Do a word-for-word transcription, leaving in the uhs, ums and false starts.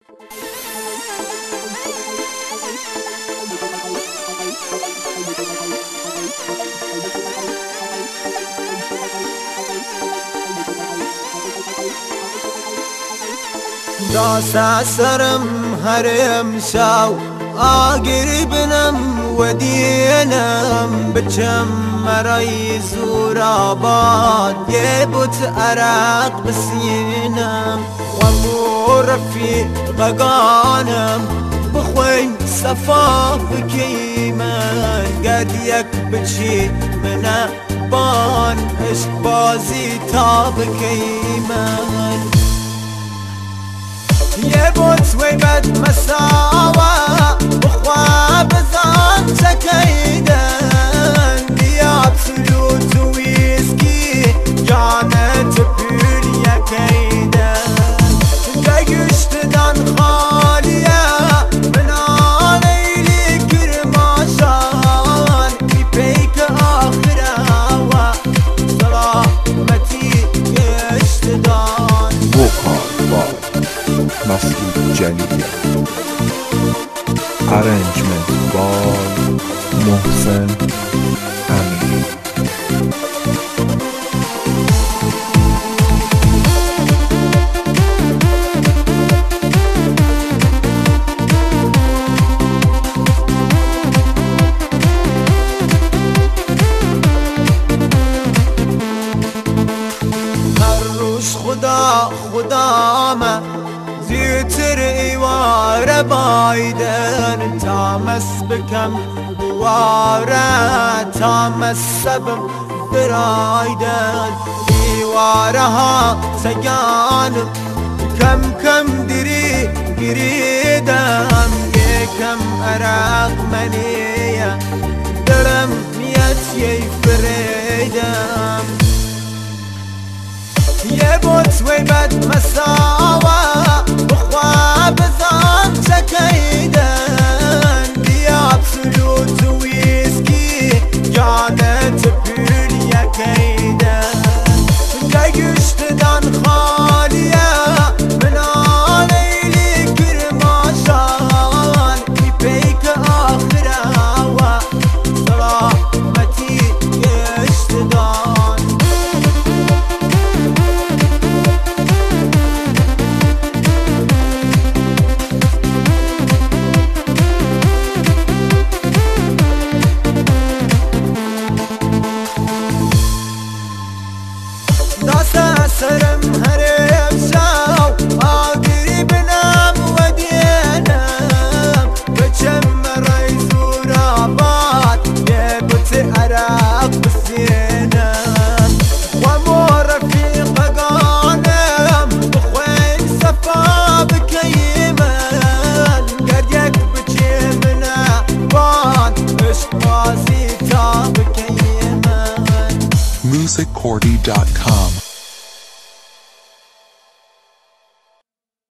داسا سرم هرم شاو آقربنم ودينم بچم مرای زوراباد يبوت عراق بسينم ومو رفيق غانم بخوين صفاف كيمن قد يك بچي منا بان عشق بازي تاب كيمن يبوت ويبد مساوى بخواب زان سكيدن دياب سلوت ويسكي جانت بيريا كيدن جايشت دان خالية من عليلي كرماشان يبيك آخرها وسلامتي يشتدان مسعود جلیلی. Arrangement by محسن امینی. هر روز خدا خدامه زيتر ايواره بايدن تامس بكم دواره تامس سبم برايدن ايوارها سيانم كم كم دري قريدم يكم اراق منيه درم ميت يفريدم يبوت ويبد مساوى بخواب ذان سكيدن دياب سلوت ويسكي جانت بيريا كيدن جايشت دان خالية من عليلي كرماشان يبيك آخرها وسلامتي يشتدان سرم هرم شاو آقربنم ودينم بچم مرای زوراباد يبوت عراق بسينم ومو رفيق غانم بخوين صفا بكيمن قد يك بچي منا بان عشق بازي تا بكيمن music cordy dot com